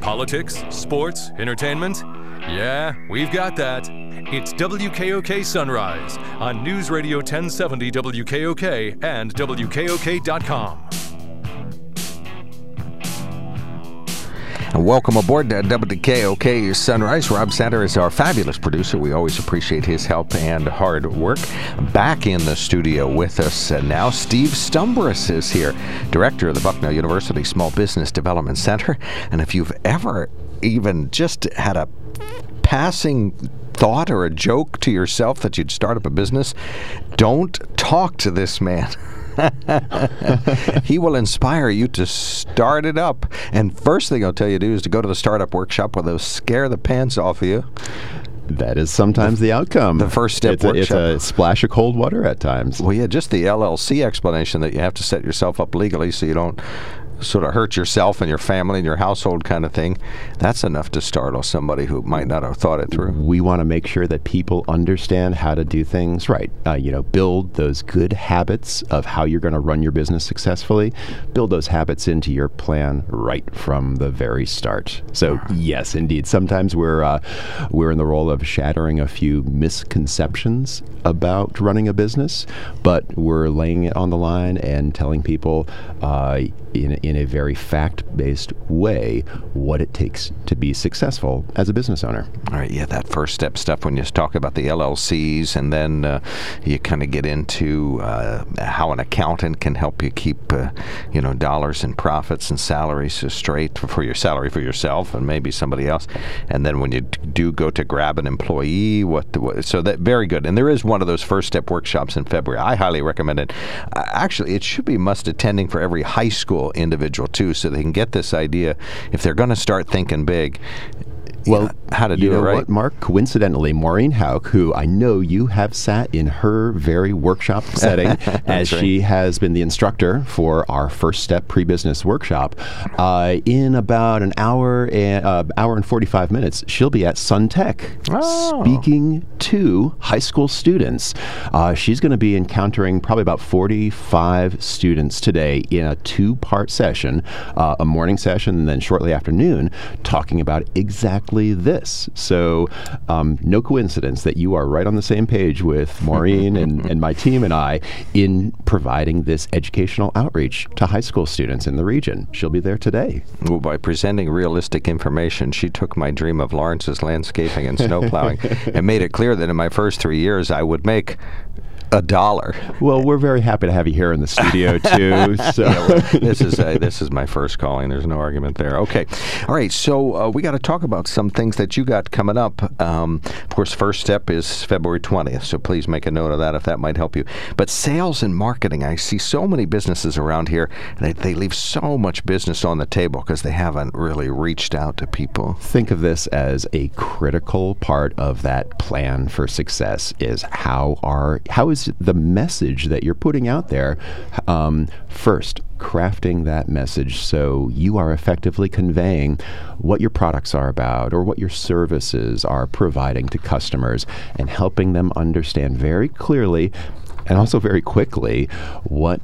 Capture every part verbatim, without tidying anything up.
Politics, sports, entertainment? Yeah, we've got that. It's W K O K Sunrise on News Radio ten seventy W K O K and W K O K dot com. And welcome aboard to W K O K Sunrise. Rob Sander is our fabulous producer. We always appreciate his help and hard work. Back in the studio with us uh, now, Steve Stumbris is here, director of the Bucknell University Small Business Development Center. And if you've ever even just had a passing thought or a joke to yourself that you'd start up a business, don't talk to this man. He will inspire you to start it up. And first thing I'll tell you to do is to go to the startup workshop where they'll scare the pants off of you. That is sometimes the, the outcome. The first step it's a, workshop. It's a splash of cold water at times. Well, yeah, just the L L C explanation that you have to set yourself up legally so you don't sort of hurt yourself and your family and your household kind of thing. That's enough to startle somebody who might not have thought it through. We want to make sure that people understand how to do things right. Uh, you know, build those good habits of how you're going to run your business successfully. Build those habits into your plan right from the very start. So yes, indeed, sometimes we're uh, we're in the role of shattering a few misconceptions about running a business, but we're laying it on the line and telling people uh, in in a very fact-based way what it takes to be successful as a business owner. All right, yeah, that first step stuff when you talk about the L L Cs, and then uh, you kind of get into uh, how an accountant can help you keep, uh, you know, dollars and profits and salaries straight for your salary for yourself and maybe somebody else. And then when you do go to grab an employee, what, what so that very good. And there is one of those first step workshops in February. I highly recommend it. Uh, actually, it should be must attending for every high school individual too, so they can get this idea if they're going to start thinking big. Well, know, how to do you know it right. What, Mark? Coincidentally, Maureen Hauk, who I know you have sat in her very workshop setting, as right. she has been the instructor for our First Step Pre-Business Workshop. Uh, in about an hour and uh, hour and forty-five minutes, she'll be at SunTech oh. speaking to high school students. Uh, she's going to be encountering probably about forty-five students today in a two-part session, uh, a morning session and then shortly afternoon, talking about exactly this. So um, no coincidence that you are right on the same page with Maureen and, and my team and I in providing this educational outreach to high school students in the region. She'll be there today. Well, by presenting realistic information, she took my dream of Lawrence's landscaping and snow plowing and made it clear that in my first three years I would make a dollar. Well, we're very happy to have you here in the studio too. So yeah, well, this is a, this is my first calling. There's no argument there. Okay, all right. So uh, we got to talk about some things that you got coming up. Um, of course, first step is February twentieth. So please make a note of that if that might help you. But sales and marketing, I see so many businesses around here. They they leave so much business on the table because they haven't really reached out to people. Think of this as a critical part of that plan for success. Is how are how is the message that you're putting out there, um, first, crafting that message so you are effectively conveying what your products are about or what your services are providing to customers and helping them understand very clearly and also very quickly what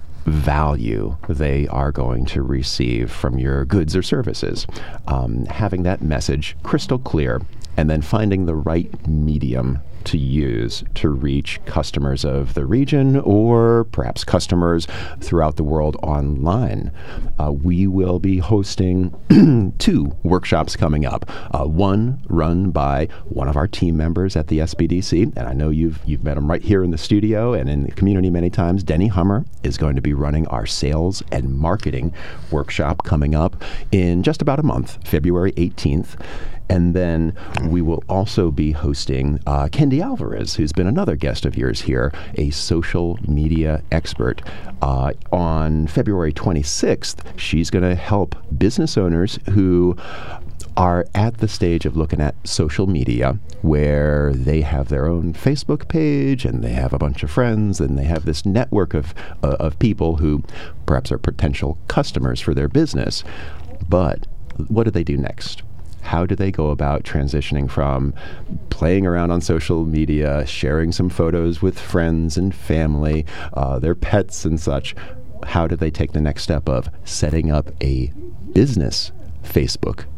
value they are going to receive from your goods or services. Um, having that message crystal clear and then finding the right medium to use to reach customers of the region or perhaps customers throughout the world online. Uh, we will be hosting two workshops coming up. Uh, one run by one of our team members at the S B D C, and I know you've you've met him right here in the studio and in the community many times. Denny Hummer is going to be running our sales and marketing workshop coming up in just about a month, February eighteenth. And then we will also be hosting uh, Kendi Alvarez, who's been another guest of yours here, a social media expert. Uh, on February twenty-sixth, she's going to help business owners who are at the stage of looking at social media where they have their own Facebook page and they have a bunch of friends and they have this network of, uh, of people who perhaps are potential customers for their business. But what do they do next? How do they go about transitioning from playing around on social media, sharing some photos with friends and family, uh, their pets and such? How do they take the next step of setting up a business Facebook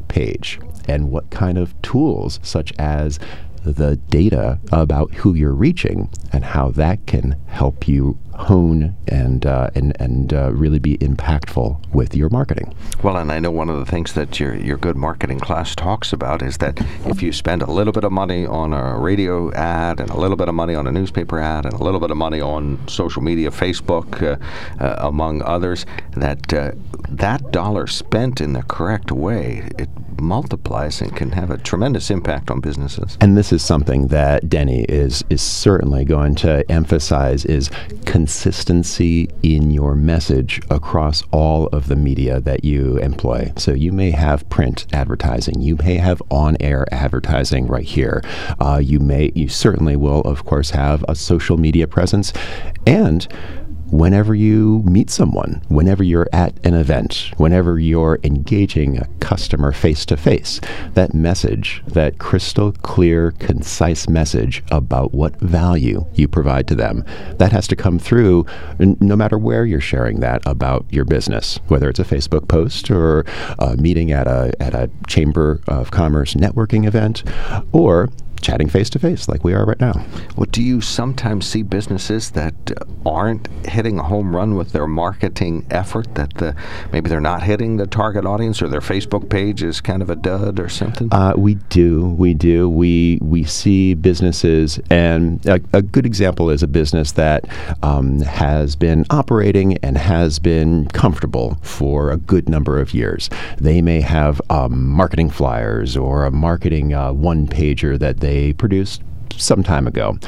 page, and what kind of tools, such as the data about who you're reaching and how that can help you hone and uh, and and uh, really be impactful with your marketing. Well, and I know one of the things that your your good marketing class talks about is that if you spend a little bit of money on a radio ad and a little bit of money on a newspaper ad and a little bit of money on social media, Facebook, uh, uh, among others, that uh, that dollar spent in the correct way, it multiplies and can have a tremendous impact on businesses. And this is something that Denny is is certainly going to emphasize, is consistency in your message across all of the media that you employ. So you may have print advertising, you may have on-air advertising right here. Uh, you may, you certainly will, of course, have a social media presence, and whenever you meet someone, whenever you're at an event, whenever you're engaging a customer face-to-face, that message, that crystal clear, concise message about what value you provide to them, that has to come through n- no matter where you're sharing that about your business, whether it's a Facebook post or a meeting at a, at a Chamber of Commerce networking event, or chatting face-to-face like we are right now. Well, do you sometimes see businesses that uh, aren't hitting a home run with their marketing effort, that the, maybe they're not hitting the target audience, or their Facebook page is kind of a dud or something? Uh, we do. We do. We we see businesses, and a, a good example is a business that um, has been operating and has been comfortable for a good number of years. They may have um, marketing flyers or a marketing uh, one-pager that they they produced some time ago.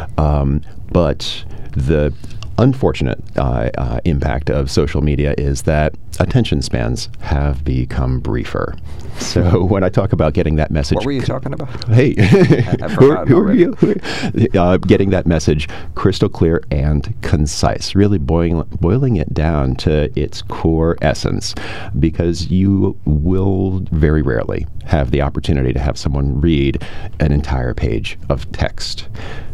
Um, but the unfortunate uh, uh, impact of social media is that attention spans have become briefer. So when I talk about getting that message... What were you talking about? Hey, I, I who, who are you? Uh, getting that message crystal clear and concise, really boiling, boiling it down to its core essence, because you will very rarely have the opportunity to have someone read an entire page of text.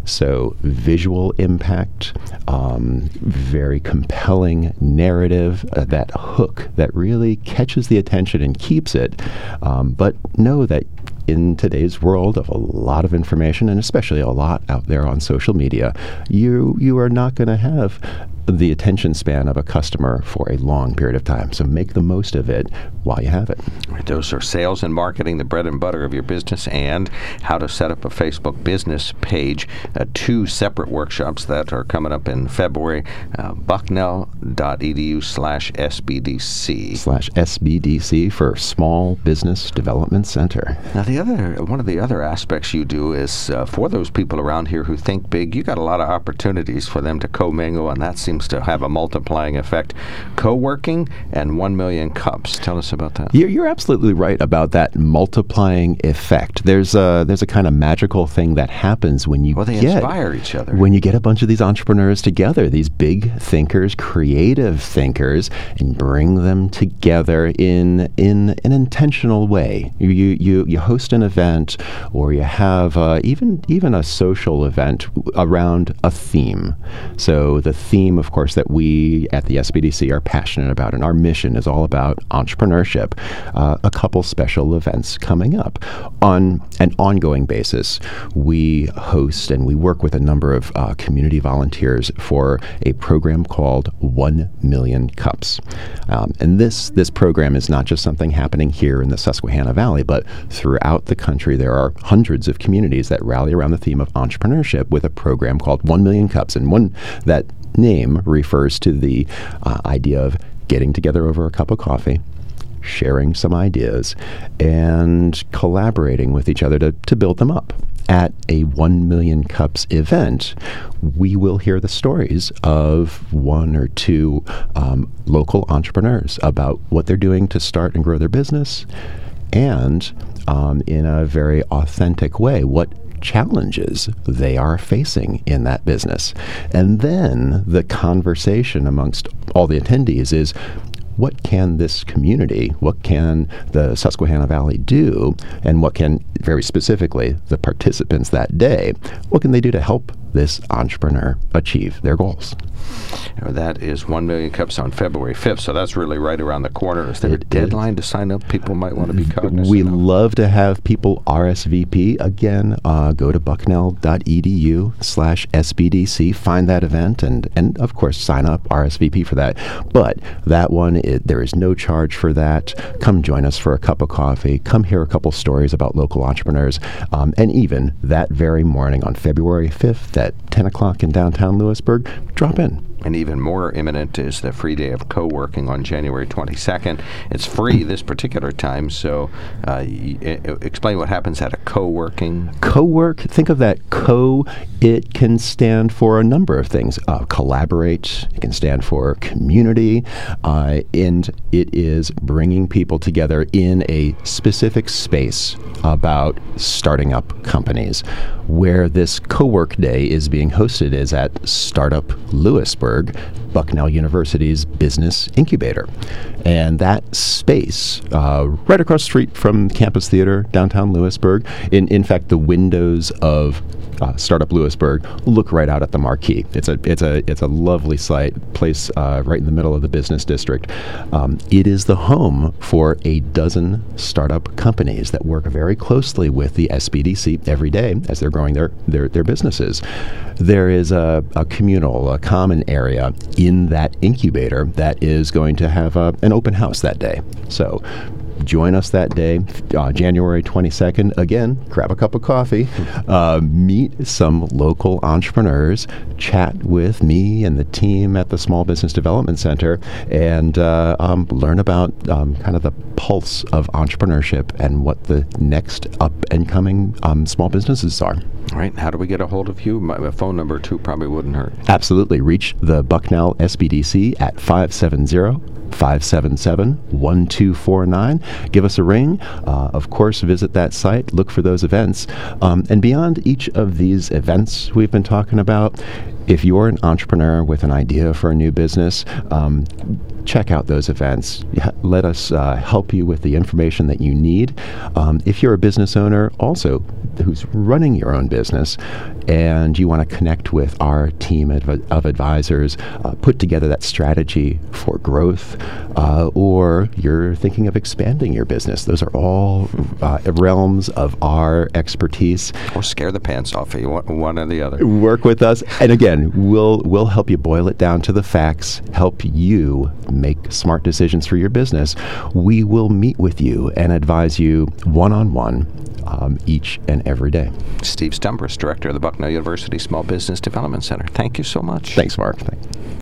So visual impact, um, very compelling narrative, uh, that hook that really catches the attention and keeps it. Um, but know that in today's world of a lot of information, and especially a lot out there on social media, you you are not going to have the attention span of a customer for a long period of time. So make the most of it while you have it. Those are sales and marketing, the bread and butter of your business, and how to set up a Facebook business page. Uh, two separate workshops that are coming up in February. Uh, bucknell.edu slash SBDC. Slash SBDC for Small Business Development Center. Now, the other one of the other aspects you do is uh, for those people around here who think big, you got a lot of opportunities for them to commingle, and that seems to have a multiplying effect. Co-working and one million cups. Tell us about that. You're, you're absolutely right about that multiplying effect. There's a there's a kind of magical thing that happens when you well, they get, inspire each other. When you get a bunch of these entrepreneurs together, these big thinkers, creative thinkers, and bring them together in in an intentional way. You you you host an event, or you have uh, even even a social event around a theme. So the theme, of course, that we at the S B D C are passionate about, and our mission is all about entrepreneurship. Uh, a couple special events coming up. On an ongoing basis, we host and we work with a number of uh, community volunteers for a program called one million cups. Um, and this this program is not just something happening here in the Susquehanna Valley, but throughout the country there are hundreds of communities that rally around the theme of entrepreneurship with a program called one million cups. And one that name refers to the uh, idea of getting together over a cup of coffee, sharing some ideas, and collaborating with each other to, to build them up. At a one million cups event, we will hear the stories of one or two um, local entrepreneurs about what they're doing to start and grow their business, and um, in a very authentic way, what challenges they are facing in that business. And then the conversation amongst all the attendees is, what can this community, what can the Susquehanna Valley do, and what can, very specifically, the participants that day, what can they do to help this entrepreneur achieve their goals. Now, that is one million cups on February fifth, so that's really right around the corner. Is there it a deadline is. to sign up? People might want to be cognizant We of? love to have people R S V P. Again, uh, go to bucknell.edu slash SBDC, find that event, and, and of course, sign up, R S V P for that. But that one, it, there is no charge for that. Come join us for a cup of coffee. Come hear a couple stories about local entrepreneurs. Um, and even that very morning on February fifth at ten o'clock in downtown Lewisburg, drop in. And even more imminent is the free day of co-working on January twenty-second. It's free this particular time, so uh, y- y- explain what happens at a co-working. Co-work, think of that co, it can stand for a number of things. Uh, collaborate, it can stand for community, uh, and it is bringing people together in a specific space about starting up companies. Where this co-work day is being hosted is at Startup Lewisburg, Bucknell University's business incubator. And that space, uh, right across the street from Campus Theater, downtown Lewisburg, in, in fact, the windows of Uh, Startup Lewisburg, look right out at the marquee. It's a it's a it's a lovely site, place uh, right in the middle of the business district. Um, it is the home for a dozen startup companies that work very closely with the S B D C every day as they're growing their their, their businesses. There is a, a communal, a common area in that incubator that is going to have a, an open house that day. So join us that day, uh, January twenty-second. Again, grab a cup of coffee, uh, meet some local entrepreneurs, chat with me and the team at the Small Business Development Center, and uh, um, learn about um, kind of the pulse of entrepreneurship and what the next up and coming um, small businesses are. All right. How do we get a hold of you? My, my phone number, too, probably wouldn't hurt. Absolutely. Reach the Bucknell S B D C at five seven zero, five seven seven, one two four nine. Give us a ring. Uh, of course, visit that site. Look for those events. Um, and beyond each of these events we've been talking about, if you're an entrepreneur with an idea for a new business, um, check out those events. Let us uh, help you with the information that you need. Um, if you're a business owner also who's running your own business and you want to connect with our team of, of advisors, uh, put together that strategy for growth, uh, or you're thinking of expanding your business, those are all uh, realms of our expertise. Or scare the pants off of you, one, one or the other. Work with us. And again, we'll, we'll help you boil it down to the facts, help you make smart decisions for your business. We will meet with you and advise you one-on-one um, each and every day. Steve Stumbris, Director of the Bucknell University Small Business Development Center. Thank you so much. Thanks, Mark. Thanks.